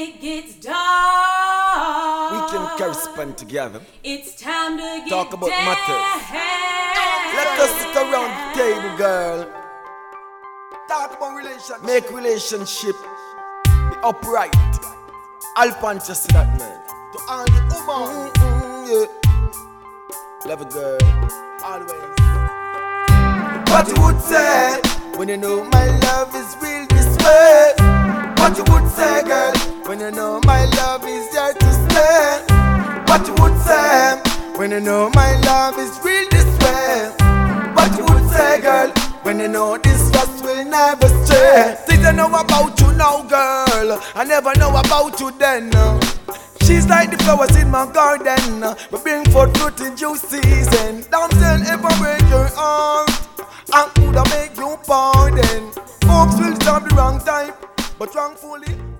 it gets dark, we can correspond together. it's time to get Talk about down. matters. Let us sit around the table, girl. Talk about relationship. Make relationship be upright. I'll punch you to that, man. To all the woman. Yeah. Love it, girl. Always. What you would say when you know my love is real this way? What you would say, girl, when you know my love is there to stay? What you would say when you know my love is real this way? What you would say, girl, when you know this trust will never stray? Things I know about you now, girl, I never know about you then. She's like the flowers in my garden, we bring forth fruit in due season. Damsel, ever break your heart, and could I make you pardon? Folks will stop the wrong time, but wrongfully